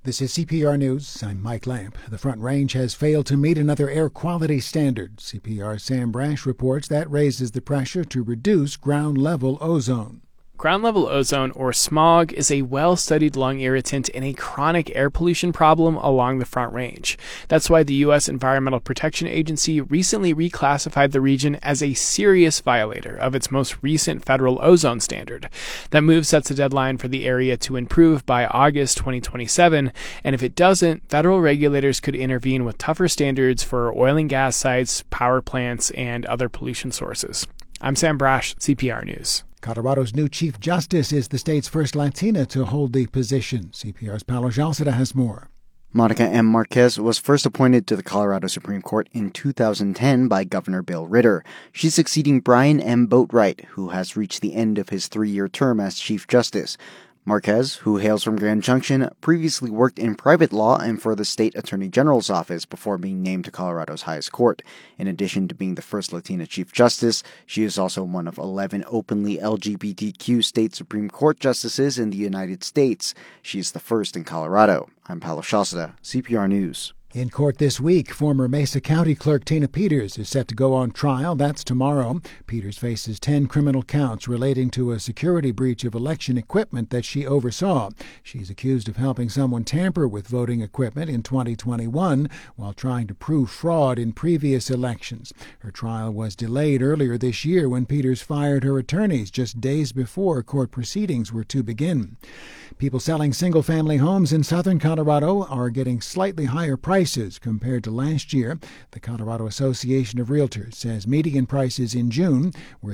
This is CPR News. I'm Mike Lamp. The Front Range has failed to meet another air quality standard. CPR's Sam Brash reports that raises the pressure to reduce ground-level ozone. Ground-level ozone, or smog, is a well-studied lung irritant and a chronic air pollution problem along the Front Range. That's why the U.S. Environmental Protection Agency recently reclassified the region as a serious violator of its most recent federal ozone standard. That move sets a deadline for the area to improve by August 2027, and if it doesn't, federal regulators could intervene with tougher standards for oil and gas sites, power plants, and other pollution sources. I'm Sam Brash, CPR News. Colorado's new Chief Justice is the state's first Latina to hold the position. CPR's Paulo Jalceda has more. Monica M. Marquez was first appointed to the Colorado Supreme Court in 2010 by Governor Bill Ritter. She's succeeding Brian M. Boatwright, who has reached the end of his 3-year term as Chief Justice. Marquez, who hails from Grand Junction, previously worked in private law and for the state attorney general's office before being named to Colorado's highest court. In addition to being the first Latina Chief Justice, she is also one of 11 openly LGBTQ state Supreme Court justices in the United States. She is the first in Colorado. I'm Paulo Jalceda, CPR News. In court this week, former Mesa County Clerk Tina Peters is set to go on trial. That's tomorrow. Peters faces 10 criminal counts relating to a security breach of election equipment that she oversaw. She's accused of helping someone tamper with voting equipment in 2021 while trying to prove fraud in previous elections. Her trial was delayed earlier this year when Peters fired her attorneys just days before court proceedings were to begin. People selling single-family homes in southern Colorado are getting slightly higher prices compared to last year. The Colorado Association of Realtors says median prices in June were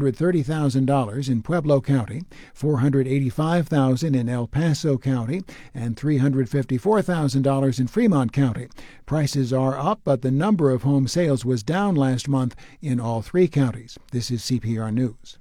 $330,000 in Pueblo County, $485,000 in El Paso County, and $354,000 in Fremont County. Prices are up, but the number of home sales was down last month in all 3 counties. This is CPR News.